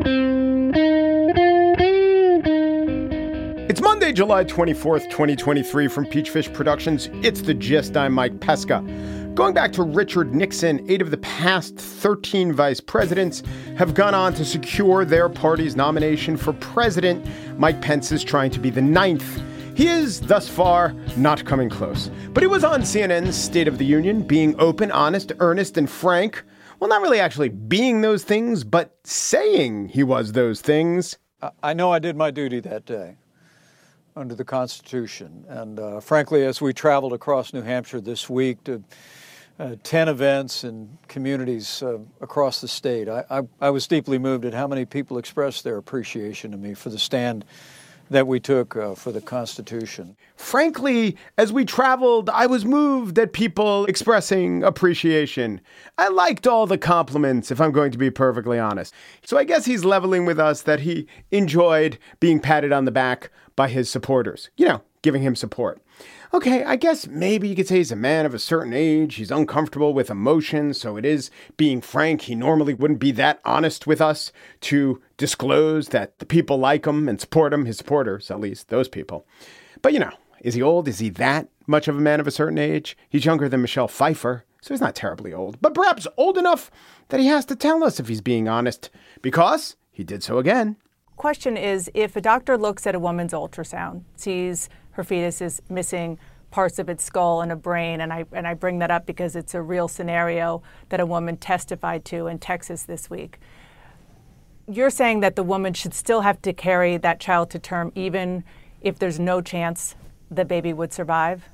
It's Monday, July 24th, 2023 from Peachfish Productions. It's The Gist. I'm Mike Pesca. Going back to Richard Nixon, 8 of the past 13 vice presidents have gone on to secure their party's nomination for president. Mike Pence is trying to be the 9th. He is, thus far, not coming close. But he was on CNN's State of the Union, being open, honest, earnest, and frank. Well, not really actually being those things, but saying he was those things. I know I did my duty that day under the Constitution. And frankly, as we traveled across New Hampshire this week to 10 events in communities across the state, I was deeply moved at how many people expressed their appreciation to me for the stand that we took for the Constitution. Frankly, as we traveled, I was moved at people expressing appreciation. I liked all the compliments, if I'm going to be perfectly honest. So I guess he's leveling with us that he enjoyed being patted on the back by his supporters, giving him support. Okay, I guess maybe you could say he's a man of a certain age. He's uncomfortable with emotion, so it is being frank. He normally wouldn't be that honest with us to disclose that the people like him and support him, his supporters, at least those people. But, is he old? Is he that much of a man of a certain age? He's younger than Michelle Pfeiffer, so he's not terribly old, but perhaps old enough that he has to tell us if he's being honest, because he did so again. Question is, if a doctor looks at a woman's ultrasound, sees her fetus is missing parts of its skull and a brain, and I bring that up because it's a real scenario that a woman testified to in Texas this week. You're saying that the woman should still have to carry that child to term even if there's no chance the baby would survive?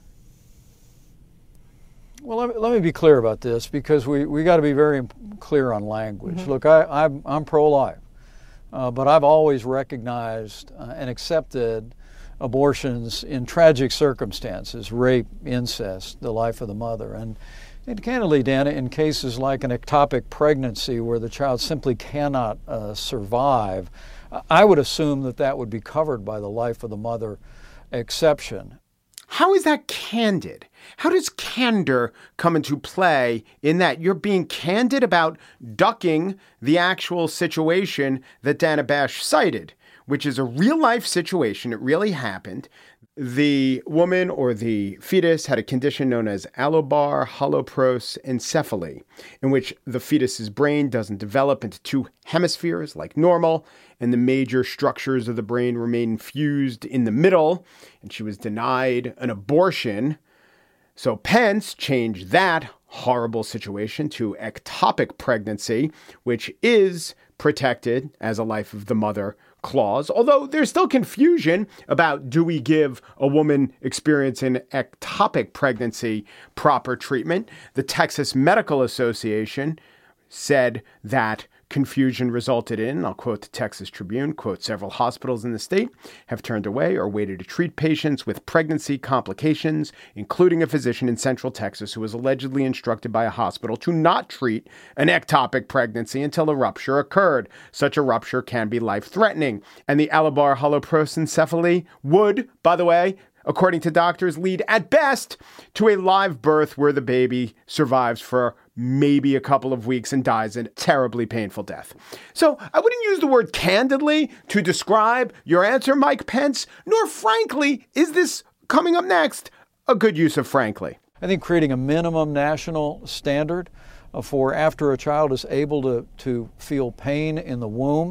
Well, let me be clear about this, because we got to be very clear on language. Mm-hmm. Look, I'm pro-life, but I've always recognized and accepted abortions in tragic circumstances, rape, incest, the life of the mother. And candidly, Dana, in cases like an ectopic pregnancy where the child simply cannot survive, I would assume that would be covered by the life of the mother exception. How is that candid? How does candor come into play in that you're being candid about ducking the actual situation that Dana Bash cited, which is a real-life situation. It really happened. The woman or the fetus had a condition known as allobar holoprosencephaly, in which the fetus's brain doesn't develop into two hemispheres like normal, and the major structures of the brain remain fused in the middle, and she was denied an abortion. So Pence changed that horrible situation to ectopic pregnancy, which is protected as a life of the mother clause, although there's still confusion about, do we give a woman experiencing ectopic pregnancy proper treatment? The Texas Medical Association said that confusion resulted in, I'll quote the Texas Tribune, quote, several hospitals in the state have turned away or waited to treat patients with pregnancy complications, including a physician in Central Texas who was allegedly instructed by a hospital to not treat an ectopic pregnancy until a rupture occurred. Such a rupture can be life-threatening. And the allobar holoprosencephaly would, by the way, according to doctors, lead at best to a live birth where the baby survives for maybe a couple of weeks and dies a terribly painful death. So I wouldn't use the word candidly to describe your answer, Mike Pence, nor frankly, is this coming up next a good use of frankly? I think creating a minimum national standard for after a child is able to feel pain in the womb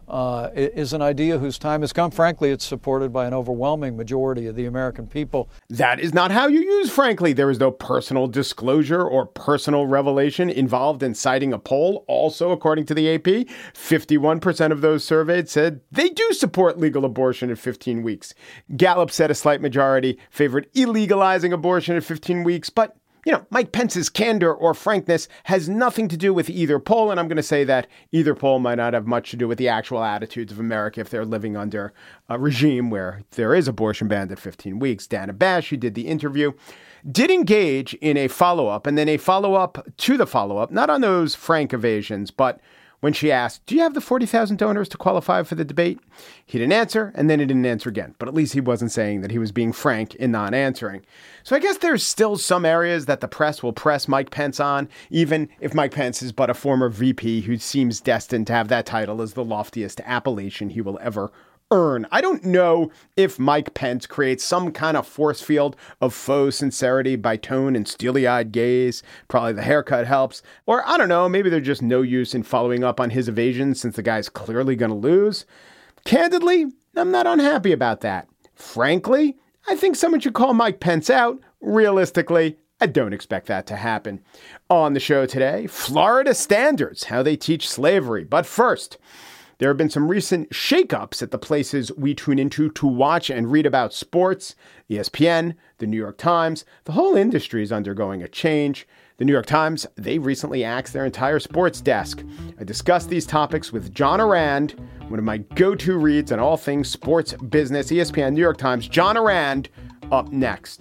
is an idea whose time has come. Frankly, it's supported by an overwhelming majority of the American people. That is not how you use frankly. There is no personal disclosure or personal revelation involved in citing a poll. Also, according to the AP, 51% of those surveyed said they do support legal abortion at 15 weeks. Gallup said a slight majority favored illegalizing abortion at 15 weeks, but Mike Pence's candor or frankness has nothing to do with either poll. And I'm going to say that either poll might not have much to do with the actual attitudes of America if they're living under a regime where there is abortion banned at 15 weeks. Dana Bash, who did the interview, did engage in a follow-up and then a follow-up to the follow-up, not on those frank evasions, but when she asked, do you have the 40,000 donors to qualify for the debate? He didn't answer, and then he didn't answer again. But at least he wasn't saying that he was being frank in not answering. So I guess there's still some areas that the press will press Mike Pence on, even if Mike Pence is but a former VP who seems destined to have that title as the loftiest appellation he will ever earn. I don't know if Mike Pence creates some kind of force field of faux sincerity by tone and steely-eyed gaze. Probably the haircut helps. Or I don't know, maybe there's just no use in following up on his evasion since the guy's clearly going to lose. Candidly, I'm not unhappy about that. Frankly, I think someone should call Mike Pence out. Realistically, I don't expect that to happen. On the show today, Florida standards, how they teach slavery. But first, there have been some recent shakeups at the places we tune into to watch and read about sports. ESPN, the New York Times, the whole industry is undergoing a change. The New York Times, they recently axed their entire sports desk. I discussed these topics with John Ourand, one of my go-to reads on all things sports business. ESPN, New York Times, John Ourand, up next.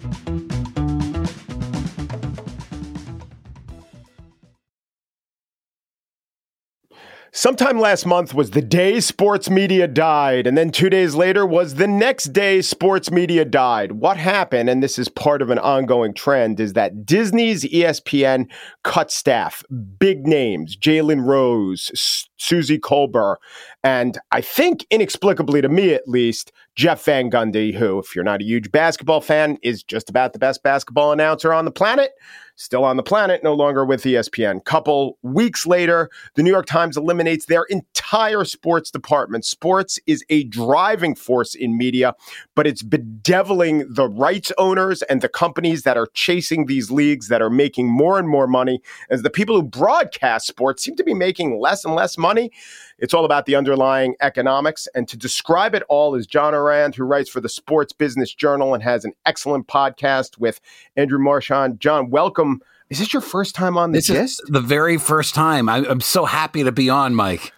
Sometime last month was the day sports media died, and then 2 days later was the next day sports media died. What happened, and this is part of an ongoing trend, is that Disney's ESPN cut staff, big names, Jalen Rose, Suzy Kolber, and I think inexplicably to me at least, Jeff Van Gundy, who, if you're not a huge basketball fan, is just about the best basketball announcer on the planet. Still on the planet, no longer with ESPN. Couple weeks later, the New York Times eliminates their entire sports department. Sports is a driving force in media, but it's bedeviling the rights owners and the companies that are chasing these leagues that are making more and more money, as the people who broadcast sports seem to be making less and less money. It's all about the underlying economics. And to describe it all is John Ourand, who writes for the Sports Business Journal and has an excellent podcast with Andrew Marchand. John, welcome. Is this your first time on The Gist? This is the very first time. I'm so happy to be on, Mike.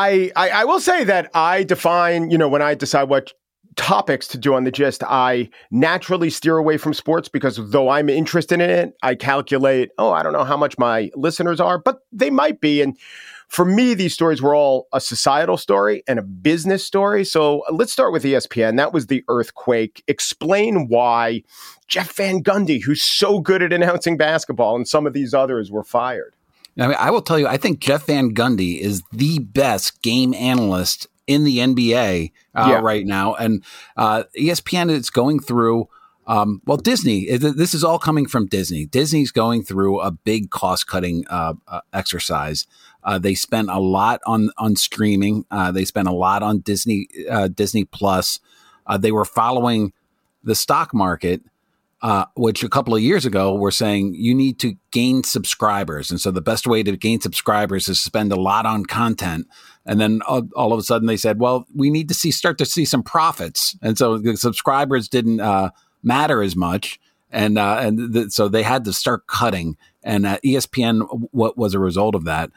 I will say that I define, when I decide what topics to do on The Gist, I naturally steer away from sports because though I'm interested in it, I calculate, I don't know how much my listeners are, but they might be. And for me, these stories were all a societal story and a business story. So let's start with ESPN. That was the earthquake. Explain why Jeff Van Gundy, who's so good at announcing basketball, and some of these others were fired. I mean, I will tell you, I think Jeff Van Gundy is the best game analyst in the NBA right now. And ESPN is going through, Disney, this is all coming from Disney. Disney's going through a big cost-cutting exercise. They spent a lot on streaming. They spent a lot on Disney Plus. They were following the stock market, which a couple of years ago were saying you need to gain subscribers. And so the best way to gain subscribers is to spend a lot on content. And then all of a sudden they said, well, we need to start to see some profits. And so the subscribers didn't matter as much. So they had to start cutting. And ESPN, what was a result of that?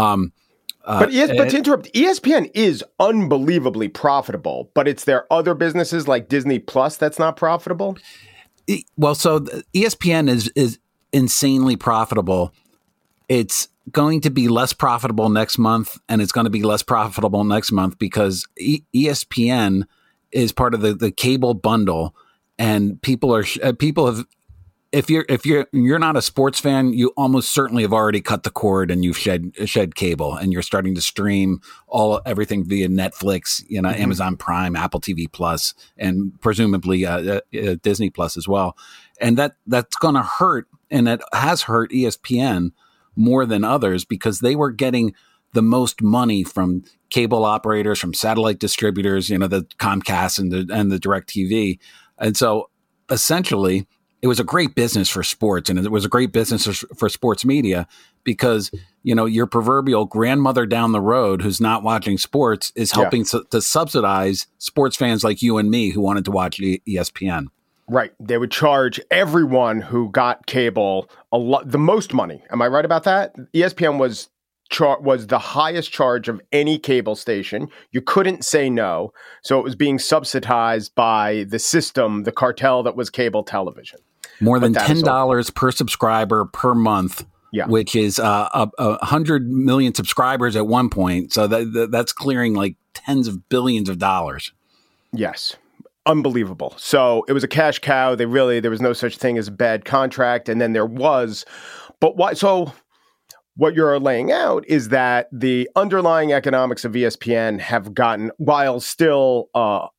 But to interrupt, ESPN is unbelievably profitable, but it's their other businesses like Disney Plus that's not profitable. Well, so ESPN is insanely profitable. It's going to be less profitable next month, and it's going to be less profitable next month because ESPN is part of the cable bundle, and people have. If you're not a sports fan, you almost certainly have already cut the cord and you've shed cable, and you're starting to stream everything via Netflix, Amazon Prime, Apple TV Plus, and presumably Disney Plus as well. And that's going to hurt, and it has hurt ESPN more than others because they were getting the most money from cable operators, from satellite distributors, the Comcast and the DirecTV, and so essentially, it was a great business for sports, and it was a great business for sports media because, your proverbial grandmother down the road who's not watching sports is helping to subsidize sports fans like you and me who wanted to watch ESPN. Right. They would charge everyone who got cable the most money. Am I right about that? ESPN was the highest charge of any cable station. You couldn't say no. So it was being subsidized by the system, the cartel that was cable television. More than $10 per subscriber per month which is 100 million subscribers at one point. So that's clearing like tens of billions of dollars. Yes. Unbelievable. So it was a cash cow. There was no such thing as a bad contract. And then there was, but why? So what you're laying out is that the underlying economics of ESPN have gotten, while still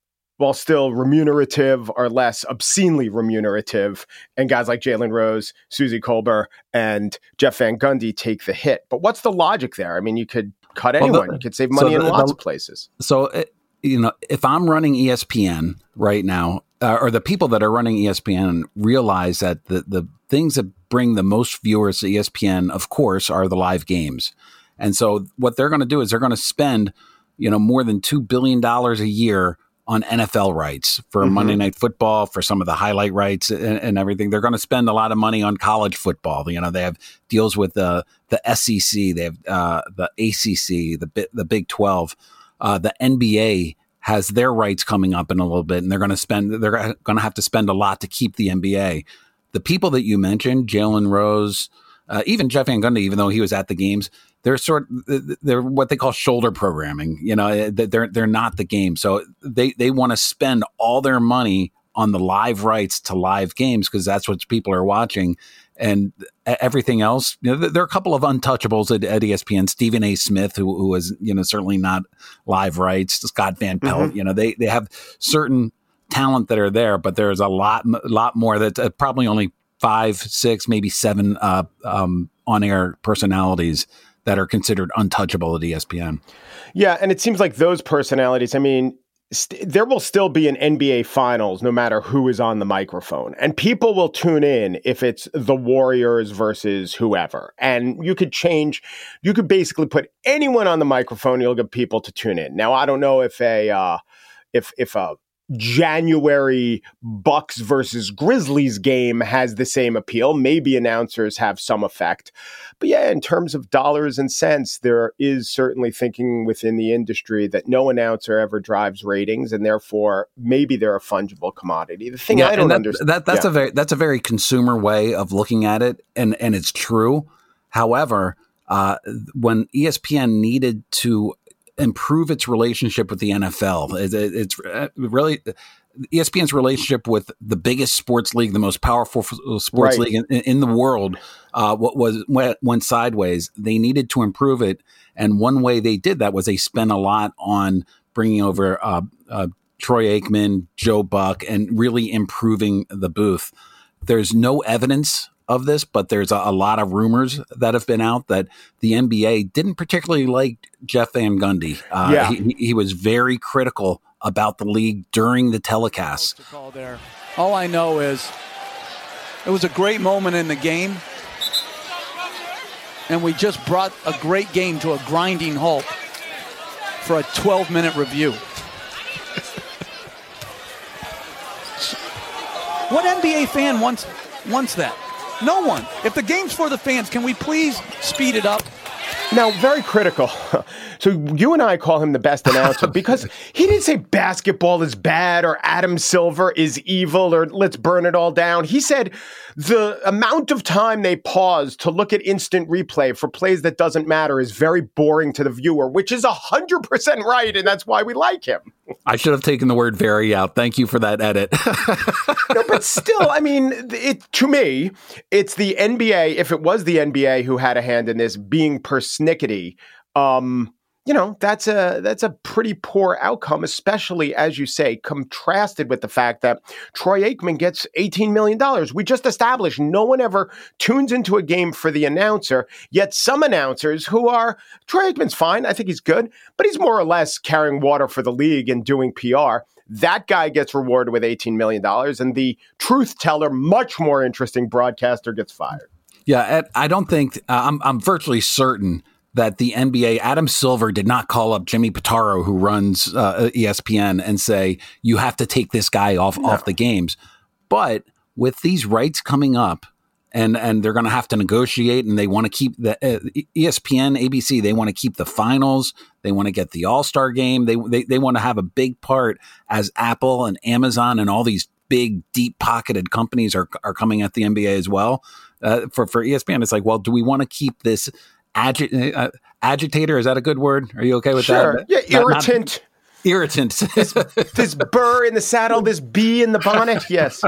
remunerative, are less obscenely remunerative. And guys like Jalen Rose, Suzy Kolber, and Jeff Van Gundy take the hit. But what's the logic there? I mean, you could cut anyone. You could save money in lots of places. So, if I'm running ESPN right now, or the people that are running ESPN realize that the things that bring the most viewers to ESPN, of course, are the live games. And so what they're going to do is they're going to spend, more than $2 billion a year on NFL rights for Monday Night Football, for some of the highlight rights and everything. They're going to spend a lot of money on college football. They have deals with the SEC, they have the ACC, the Big 12, the NBA has their rights coming up in a little bit, and they're going to have to spend a lot to keep the NBA. The people that you mentioned, Jalen Rose, even Jeff Van Gundy, even though he was at the games, they're what they call shoulder programming. They're not the game. So they want to spend all their money on the live rights to live games because that's what people are watching. And everything else, there are a couple of untouchables at ESPN. Stephen A. Smith, who was, certainly not live rights. Scott Van Pelt, they have certain talent that are there, but there's a lot more that's probably only 5, 6, maybe 7 on-air personalities that are considered untouchable at ESPN. Yeah, and it seems like those personalities, there will still be an NBA Finals no matter who is on the microphone. And people will tune in if it's the Warriors versus whoever. And you could basically put anyone on the microphone, you'll get people to tune in. Now, I don't know if a January Bucks versus Grizzlies game has the same appeal. Maybe announcers have some effect. But yeah, in terms of dollars and cents, there is certainly thinking within the industry that no announcer ever drives ratings, and therefore maybe they're a fungible commodity. The thing I don't understand. That's a very consumer way of looking at it, and it's true. However, when ESPN needed to improve its relationship with the NFL. It's really ESPN's relationship with the biggest sports league, the most powerful sports league in the world, went sideways. They needed to improve it, and one way they did that was they spent a lot on bringing over Troy Aikman, Joe Buck, and really improving the booth. There's no evidence of this, but there's a lot of rumors that have been out that the NBA didn't particularly like Jeff Van Gundy. He was very critical about the league during the telecasts. All I know is it was a great moment in the game, and we just brought a great game to a grinding halt for a 12-minute review. What NBA fan wants that? No one. If the game's for the fans, can we please speed it up? Now, very critical. So you and I call him the best announcer because he didn't say basketball is bad or Adam Silver is evil or let's burn it all down. He said the amount of time they pause to look at instant replay for plays that doesn't matter is very boring to the viewer, which is 100% right, and that's why we like him. I should have taken the word very out. Thank you for that edit. No, but still, to me, it's the NBA, if it was the NBA who had a hand in this, being persnickety. That's a pretty poor outcome, especially, as you say, contrasted with the fact that Troy Aikman gets $18 million. We just established no one ever tunes into a game for the announcer, yet some announcers Troy Aikman's fine, I think he's good, but he's more or less carrying water for the league and doing PR. That guy gets rewarded with $18 million, and the truth teller, much more interesting broadcaster, gets fired. Yeah, I don't think, I'm virtually certain that the NBA, Adam Silver did not call up Jimmy Pitaro, who runs ESPN, and say, you have to take this guy off the games. But with these rights coming up, and they're going to have to negotiate, and they want to keep the ESPN, ABC, they want to keep the finals. They want to get the All-Star game. They want to have a big part as Apple and Amazon and all these big, deep-pocketed companies are coming at the NBA as well. for ESPN. It's like, well, do we want to keep this agitator? Is that a good word? Are you okay with that? Yeah, irritant. Irritant. This burr in the saddle, this bee in the bonnet. Yes.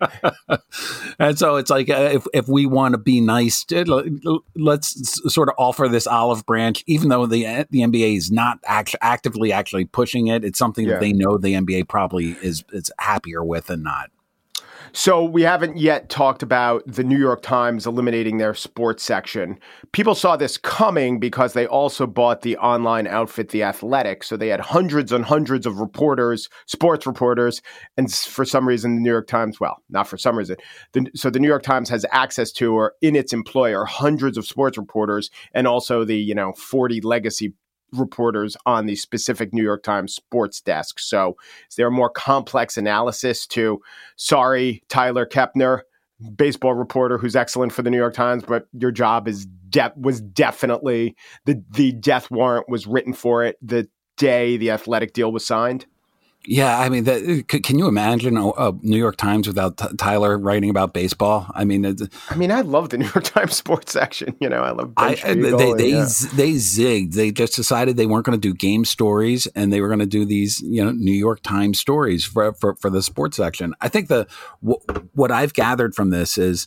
And so it's like, if we want to be nice, let's sort of offer this olive branch, even though the NBA is not actively pushing it. It's something that they know the NBA probably is happier with than not. So we haven't yet talked about the New York Times eliminating their sports section. People saw this coming because they also bought the online outfit, The Athletic. So they had hundreds and hundreds of reporters, sports reporters. And for some reason, the New York Times, well, not for some reason. So the New York Times has access to, or in its employer, hundreds of sports reporters and also the, 40 legacy reporters on the specific New York Times sports desk. So is there a more complex analysis to, sorry, Tyler Kepner, baseball reporter who's excellent for the New York Times, but your job was definitely, the death warrant was written for it the day the Athletic deal was signed? Yeah, I mean, can you imagine a New York Times without Tyler writing about baseball? I mean, I love the New York Times sports section. I love Ben Spiegel. They zigged. They just decided they weren't going to do game stories, and they were going to do these, New York Times stories for the sports section. I think what I've gathered from this is,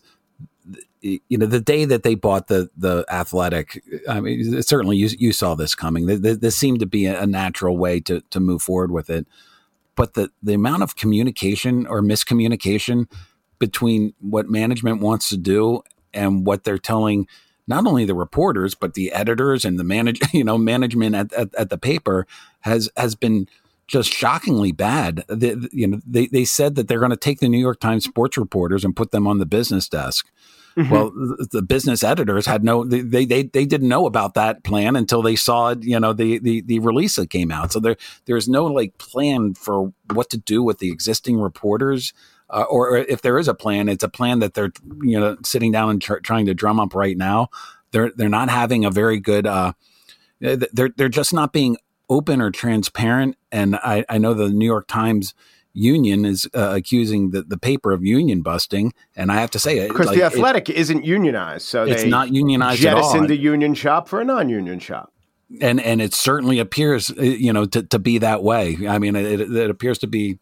the day that they bought the Athletic, I mean, certainly you saw this coming. This seemed to be a natural way to move forward with it. But the amount of communication or miscommunication between what management wants to do and what they're telling not only the reporters but the editors and the management at the paper has been just shockingly bad. They said that they're going to take the New York Times sports reporters and put them on the business desk. Mm-hmm. Well, the business editors had they didn't know about that plan until they saw it, the release that came out. So there's no plan for what to do with the existing reporters, or if there is a plan, it's a plan that they're sitting down and trying to drum up right now. They're not having a very good. They're just not being open or transparent. And I know the New York Times union is accusing the paper of union busting, and I have to say, because the Athletic isn't unionized, so it's not unionized at all. Jettisoned the union shop for a non-union shop, and it certainly appears to be that way. I mean, it appears to be.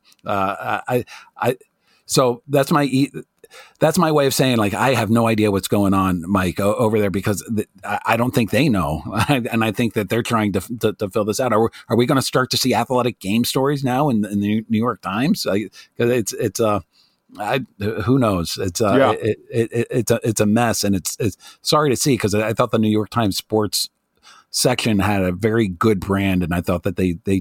So that's my way of saying, I have no idea what's going on, Mike, over there, because I don't think they know. And I think that they're trying to fill this out. Are we going to start to see Athletic game stories now in the New York Times? It's who knows? It's a mess, and it's sorry to see, because I thought the New York Times sports section had a very good brand, and I thought that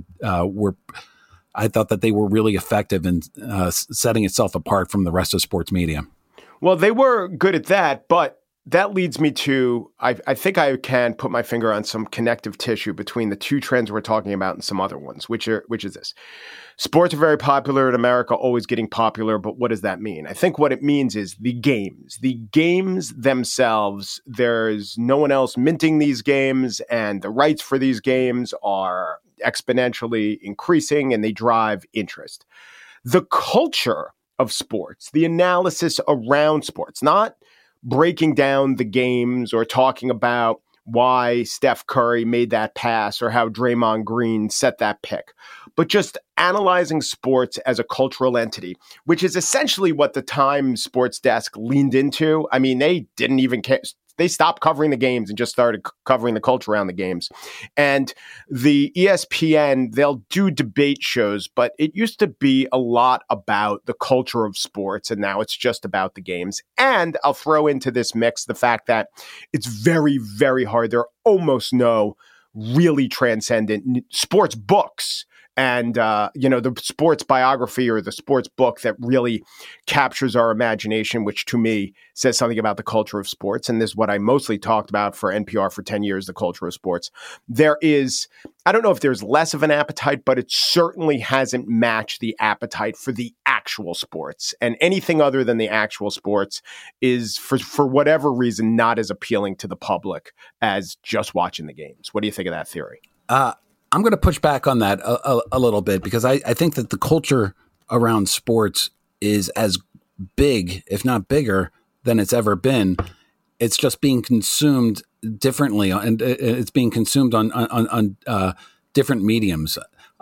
they were really effective in setting itself apart from the rest of sports media. Well, they were good at that, but that leads me to, I think I can put my finger on some connective tissue between the two trends we're talking about and some other ones, which is this. Sports are very popular in America, always getting popular, but what does that mean? I think what it means is the games. The games themselves, there's no one else minting these games, and the rights for these games are exponentially increasing, and they drive interest. The culture of sports, the analysis around sports, not breaking down the games or talking about why Steph Curry made that pass or how Draymond Green set that pick, but just analyzing sports as a cultural entity, which is essentially what the Times sports desk leaned into. I mean, they didn't even care. They stopped covering the games and just started covering the culture around the games. And the ESPN, they'll do debate shows, but it used to be a lot about the culture of sports, and now it's just about the games. And I'll throw into this mix the fact that it's very, very hard. There are almost no really transcendent sports books. And, the sports biography or the sports book that really captures our imagination, which to me says something about the culture of sports. And this is what I mostly talked about for NPR for 10 years, the culture of sports. There is, I don't know if there's less of an appetite, but it certainly hasn't matched the appetite for the actual sports. And anything other than the actual sports is, for whatever reason, not as appealing to the public as just watching the games. What do you think of that theory? I'm going to push back on that a little bit, because I think that the culture around sports is as big, if not bigger, than it's ever been. It's just being consumed differently, and it's being consumed on different mediums.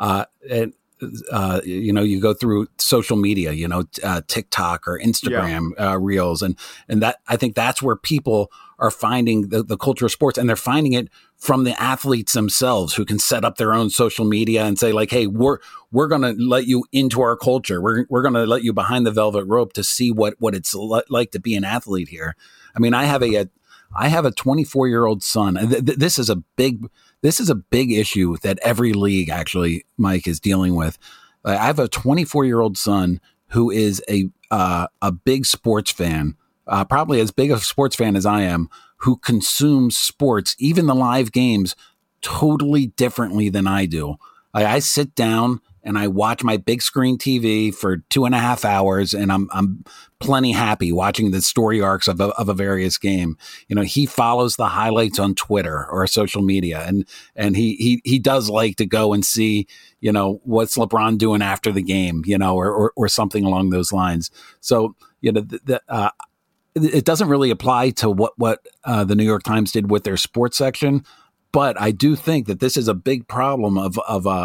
You go through social media, TikTok or Instagram reels, and that, I think that's where people are finding the culture of sports, and they're finding it from the athletes themselves, who can set up their own social media and say, like, hey, we're going to let you into our culture. We're going to let you behind the velvet rope to see what it's like to be an athlete here. I mean, I have a 24-year-old son. And this is a big issue that every league, actually, Mike, is dealing with. I have a 24-year-old son who is a big sports fan, probably as big a sports fan as I am, who consumes sports, even the live games, totally differently than I do. I sit down and I watch my big screen TV for 2.5 hours, and I'm plenty happy watching the story arcs of a various game. He follows the highlights on Twitter or social media, and he does like to go and see, what's LeBron doing after the game, or something along those lines. So, it doesn't really apply to what the New York Times did with their sports section, but I do think that this is a big problem of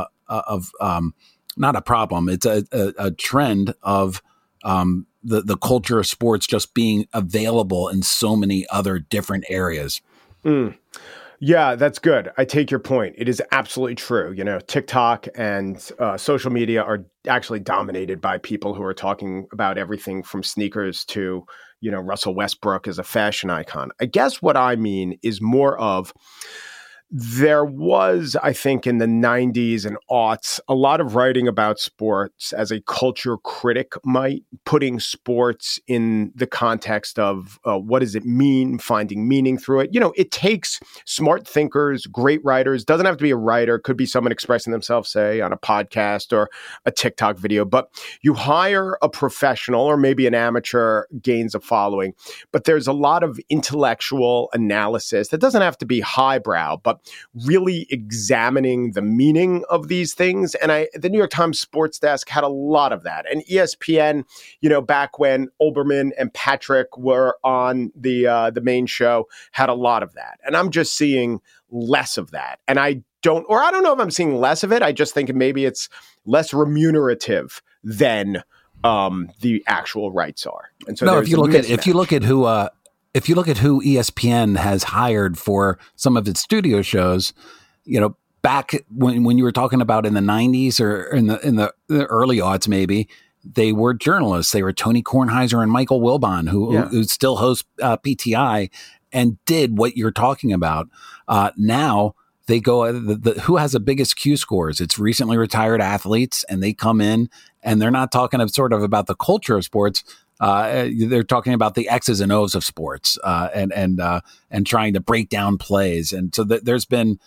not a problem. It's a trend of the culture of sports just being available in so many other different areas. Yeah, that's good. I take your point. It is absolutely true. TikTok and social media are actually dominated by people who are talking about everything from sneakers to, Russell Westbrook as a fashion icon. I guess what I mean is more of, there was, I think, in the 90s and aughts, a lot of writing about sports as a culture critic might, putting sports in the context of what does it mean, finding meaning through it. It takes smart thinkers, great writers, doesn't have to be a writer, could be someone expressing themselves, say, on a podcast or a TikTok video, but you hire a professional or maybe an amateur, gains a following, but there's a lot of intellectual analysis that doesn't have to be highbrow, but really examining the meaning of these things. And the New York Times Sports Desk had a lot of that. And ESPN, back when Olbermann and Patrick were on the main show, had a lot of that. And I'm just seeing less of that. And I don't know if I'm seeing less of it. I just think maybe it's less remunerative than the actual rights are. And so if you look at who ESPN has hired for some of its studio shows, back when you were talking about in the 90s or in the early aughts, maybe, they were journalists. They were Tony Kornheiser and Michael Wilbon, who still host PTI and did what you're talking about. Now they go, who has the biggest Q scores? It's recently retired athletes, and they come in and they're not talking about the culture of sports. They're talking about the X's and O's of sports, and trying to break down plays. And so there's been,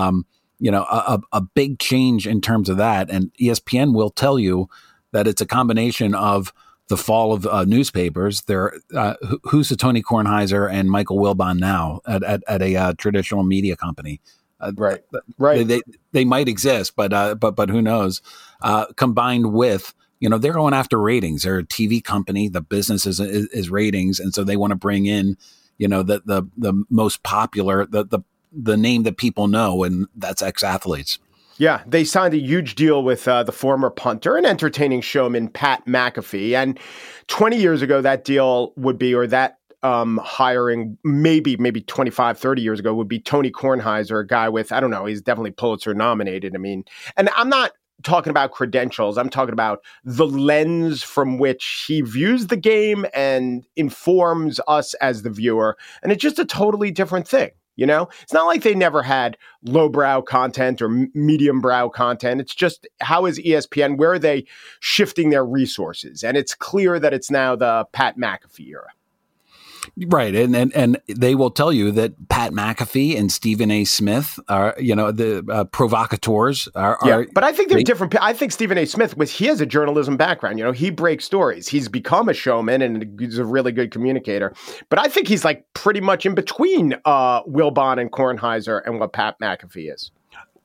a big change in terms of that. And ESPN will tell you that it's a combination of the fall of newspapers. Who's the Tony Kornheiser and Michael Wilbon now at a traditional media company? Right. They might exist, but who knows? Combined with, they're going after ratings. They're a TV company. The business is ratings, and so they want to bring in, the most popular, the name that people know, and that's ex-athletes. Yeah, they signed a huge deal with the former punter and entertaining showman Pat McAfee, and 20 years ago that deal would be, or that hiring maybe 25, 30 years ago would be Tony Kornheiser, a guy with, I don't know, he's definitely Pulitzer nominated. I mean, and I'm not talking about credentials. I'm talking about the lens from which he views the game and informs us as the viewer. And it's just a totally different thing. It's not like they never had lowbrow content or medium brow content. It's just, how is ESPN, where are they shifting their resources? And it's clear that it's now the Pat McAfee era. Right. And they will tell you that Pat McAfee and Stephen A. Smith are, the provocateurs are. But I think they're different. I think Stephen A. Smith, he has a journalism background. He breaks stories. He's become a showman and he's a really good communicator. But I think he's like pretty much in between Wilbon and Kornheiser and what Pat McAfee is.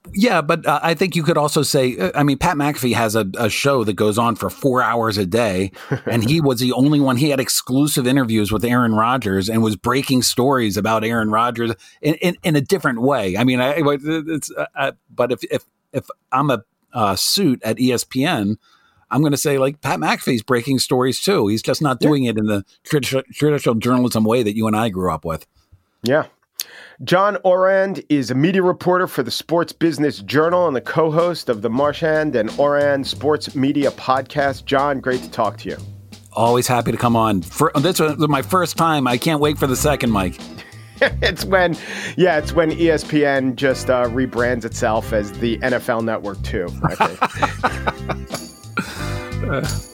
Yeah, but I think you could also say, Pat McAfee has a show that goes on for 4 hours a day, and he was the only one. He had exclusive interviews with Aaron Rodgers and was breaking stories about Aaron Rodgers in a different way. But if I'm a suit at ESPN, I'm going to say, like, Pat McAfee's breaking stories too. He's just not doing it in the traditional journalism way that you and I grew up with. Yeah. John Ourand is a media reporter for the Sports Business Journal and the co-host of the Marchand and Ourand Sports Media Podcast. John, great to talk to you. Always happy to come on. This was my first time. I can't wait for the second, Mike. It's when ESPN just rebrands itself as the NFL Network too, I think.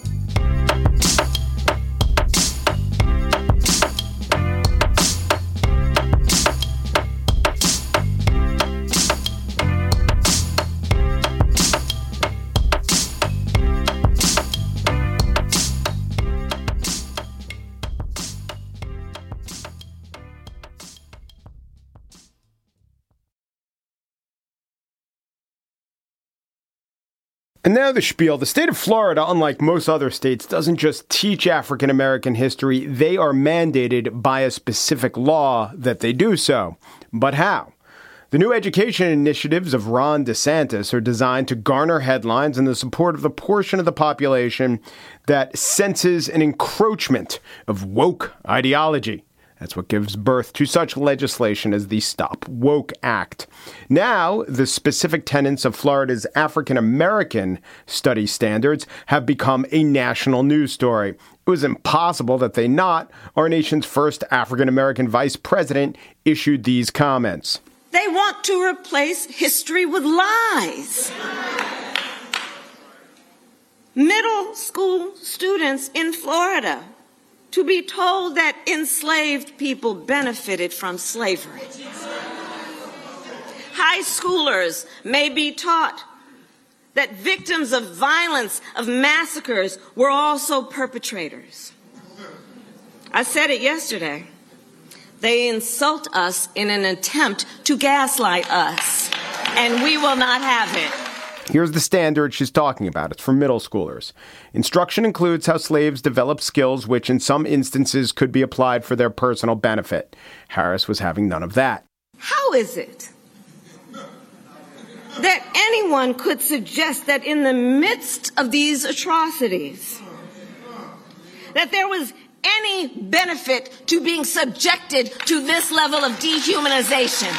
And now the spiel. The state of Florida, unlike most other states, doesn't just teach African American history. They are mandated by a specific law that they do so. But how? The new education initiatives of Ron DeSantis are designed to garner headlines and the support of the portion of the population that senses an encroachment of woke ideology. That's what gives birth to such legislation as the Stop Woke Act. Now, the specific tenets of Florida's African American study standards have become a national news story. It was impossible that they not. Our nation's first African American vice president issued these comments. They want to replace history with lies. Middle school students in Florida to be told that enslaved people benefited from slavery. High schoolers may be taught that victims of violence, of massacres, were also perpetrators. I said it yesterday. They insult us in an attempt to gaslight us, and we will not have it. Here's the standard she's talking about. It's for middle schoolers. Instruction includes how slaves developed skills which in some instances could be applied for their personal benefit. Harris was having none of that. How is it that anyone could suggest that in the midst of these atrocities, that there was any benefit to being subjected to this level of dehumanization?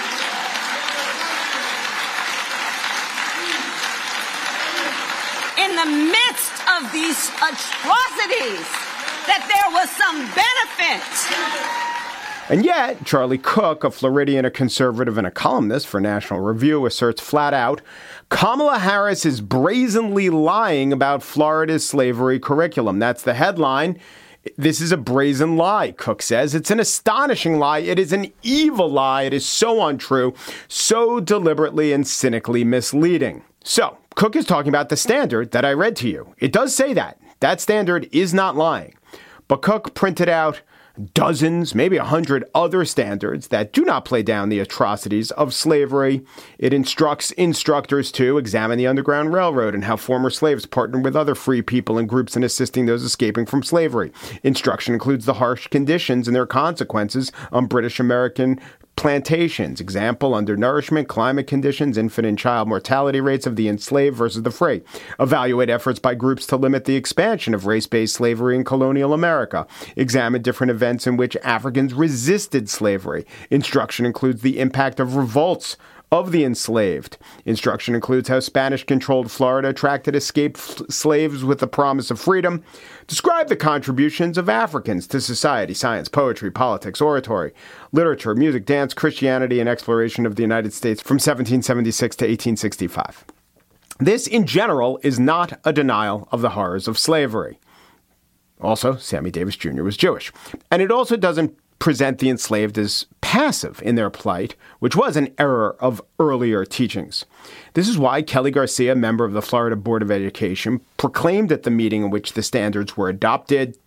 In the midst of these atrocities, that there was some benefit. And yet, Charlie Cook, a Floridian, a conservative, and a columnist for National Review, asserts flat out, Kamala Harris is brazenly lying about Florida's slavery curriculum. That's the headline. This is a brazen lie, Cook says. It's an astonishing lie. It is an evil lie. It is so untrue, so deliberately and cynically misleading. So, Cook is talking about the standard that I read to you. It does say that. That standard is not lying. But Cook printed out dozens, maybe 100 other standards that do not play down the atrocities of slavery. It instructs instructors to examine the Underground Railroad and how former slaves partnered with other free people and groups in assisting those escaping from slavery. Instruction includes the harsh conditions and their consequences on British American plantations. Example, undernourishment, climate conditions, infant and child mortality rates of the enslaved versus the free. Evaluate efforts by groups to limit the expansion of race-based slavery in colonial America. Examine different events in which Africans resisted slavery. Instruction includes the impact of revolts of the enslaved. Instruction includes how Spanish-controlled Florida attracted escaped slaves with the promise of freedom. Describe the contributions of Africans to society, science, poetry, politics, oratory, literature, music, dance, Christianity, and exploration of the United States from 1776 to 1865. This, in general, is not a denial of the horrors of slavery. Also, Sammy Davis Jr. was Jewish. And it also doesn't present the enslaved as passive in their plight, which was an error of earlier teachings. This is why Kelly Garcia, member of the Florida Board of Education, proclaimed at the meeting in which the standards were adopted,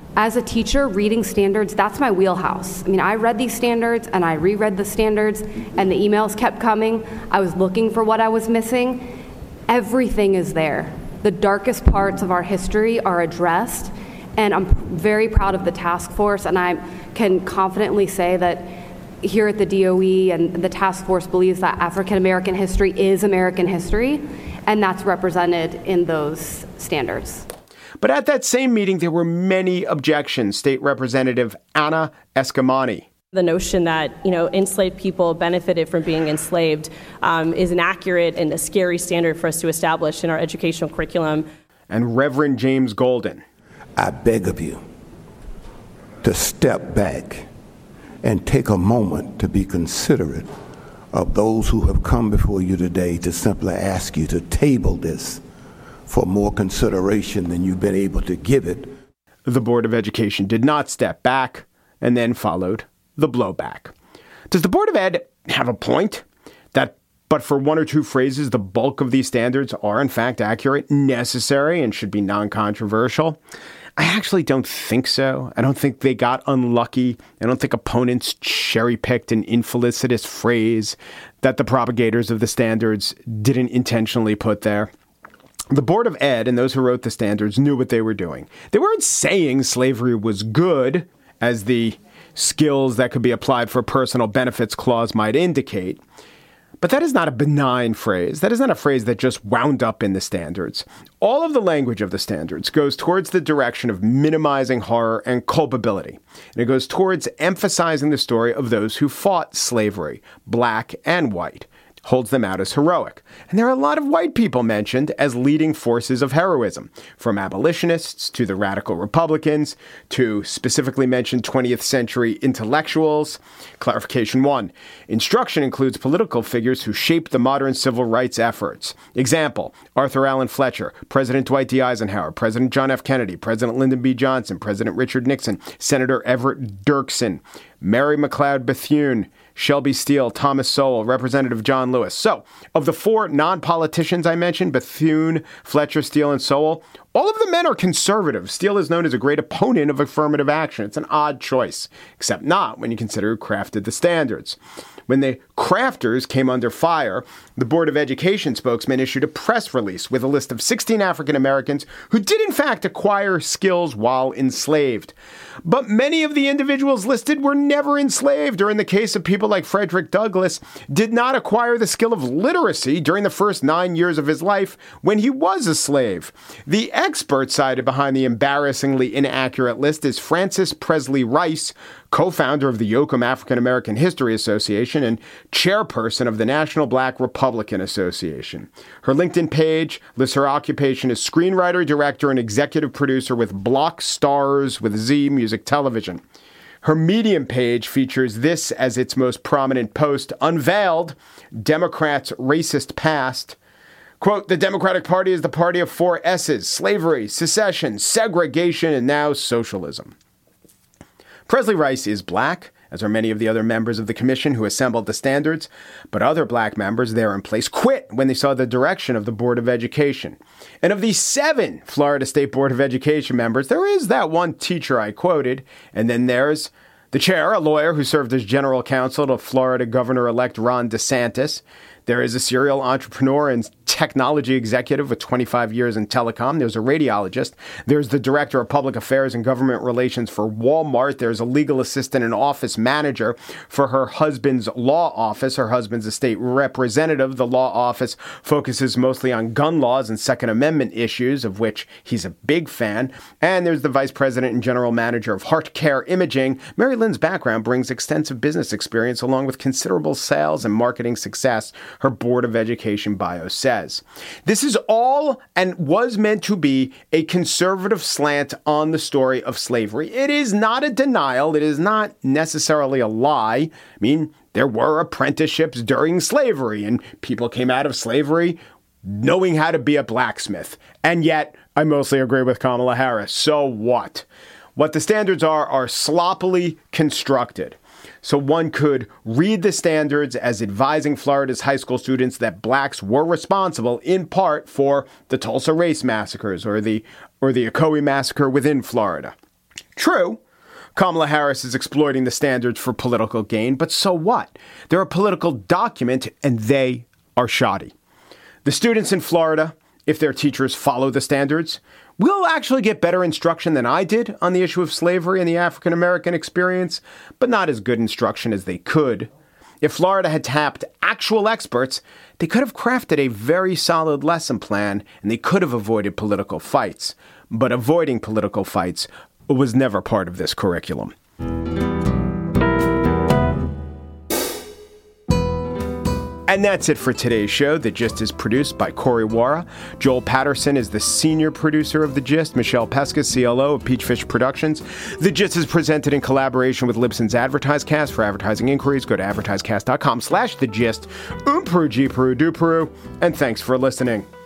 As a teacher, reading standards, that's my wheelhouse. I mean, I read these standards and I reread the standards and the emails kept coming. I was looking for what I was missing. Everything is there. The darkest parts of our history are addressed, and I'm very proud of the task force, and I can confidently say that here at the DOE and the task force believes that African American history is American history, and that's represented in those standards. But at that same meeting, there were many objections. State Representative Anna Eskamani. The notion that, enslaved people benefited from being enslaved is an accurate and a scary standard for us to establish in our educational curriculum. And Reverend James Golden. I beg of you to step back and take a moment to be considerate of those who have come before you today to simply ask you to table this for more consideration than you've been able to give it. The Board of Education did not step back, and then followed the blowback. Does the Board of Ed have a point? That but for one or two phrases, the bulk of these standards are in fact accurate, necessary, and should be non-controversial? I actually don't think so. I don't think they got unlucky. I don't think opponents cherry-picked an infelicitous phrase that the propagators of the standards didn't intentionally put there. The Board of Ed and those who wrote the standards knew what they were doing. They weren't saying slavery was good, as the skills that could be applied for personal benefits clause might indicate. But that is not a benign phrase. That is not a phrase that just wound up in the standards. All of the language of the standards goes towards the direction of minimizing horror and culpability. And it goes towards emphasizing the story of those who fought slavery, black and white. Holds them out as heroic. And there are a lot of white people mentioned as leading forces of heroism, from abolitionists to the radical Republicans to specifically mentioned 20th century intellectuals. Clarification 1. Instruction includes political figures who shaped the modern civil rights efforts. Example, Arthur Allen Fletcher, President Dwight D. Eisenhower, President John F. Kennedy, President Lyndon B. Johnson, President Richard Nixon, Senator Everett Dirksen, Mary McLeod Bethune, Shelby Steele, Thomas Sowell, Representative John Lewis. So, of the four non-politicians I mentioned, Bethune, Fletcher, Steele, and Sowell, all of the men are conservative. Steele is known as a great opponent of affirmative action. It's an odd choice, except not when you consider who crafted the standards. When the crafters came under fire, the Board of Education spokesman issued a press release with a list of 16 African Americans who did in fact acquire skills while enslaved. But many of the individuals listed were never enslaved, or in the case of people like Frederick Douglass, did not acquire the skill of literacy during the first 9 years of his life when he was a slave. The expert cited behind the embarrassingly inaccurate list is Frances Presley Rice, co-founder of the Yoakum African American History Association and chairperson of the National Black Republican Association. Her LinkedIn page lists her occupation as screenwriter, director, and executive producer with Block Stars with Z Music Television. Her Medium page features this as its most prominent post: Unveiled, Democrats' Racist Past. Quote, the Democratic Party is the party of 4 S's: slavery, secession, segregation, and now socialism. Presley Rice is black, as are many of the other members of the commission who assembled the standards, but other black members there in place quit when they saw the direction of the Board of Education. And of the 7 Florida State Board of Education members, there is that one teacher I quoted, and then there's the chair, a lawyer who served as general counsel to Florida Governor-elect Ron DeSantis. There is a serial entrepreneur and technology executive with 25 years in telecom. There's a radiologist. There's the director of public affairs and government relations for Walmart. There's a legal assistant and office manager for her husband's law office. Her husband's a state representative. The law office focuses mostly on gun laws and Second Amendment issues, of which he's a big fan. And there's the vice president and general manager of Heart Care Imaging. Mary Lynn's background brings extensive business experience along with considerable sales and marketing success, her Board of Education bio says. This is all and was meant to be a conservative slant on the story of slavery. It is not a denial. It is not necessarily a lie. I mean, there were apprenticeships during slavery, and people came out of slavery knowing how to be a blacksmith. And yet, I mostly agree with Kamala Harris. So what? What the standards are sloppily constructed. So one could read the standards as advising Florida's high school students that blacks were responsible in part for the Tulsa race massacres or the Ocoee massacre within Florida. True, Kamala Harris is exploiting the standards for political gain, but so what? They're a political document, and they are shoddy. The students in Florida, if their teachers follow the standards, will actually get better instruction than I did on the issue of slavery and the African American experience, but not as good instruction as they could. If Florida had tapped actual experts, they could have crafted a very solid lesson plan, and they could have avoided political fights. But avoiding political fights was never part of this curriculum. And that's it for today's show. The Gist is produced by Corey Wara. Joel Patterson is the senior producer of The Gist. Michelle Pesca, CLO of Peachfish Productions. The Gist is presented in collaboration with Libsyn's AdvertiseCast. For advertising inquiries, go to advertisecast.com/thegist. Peru, G Peru, do Peru. And thanks for listening.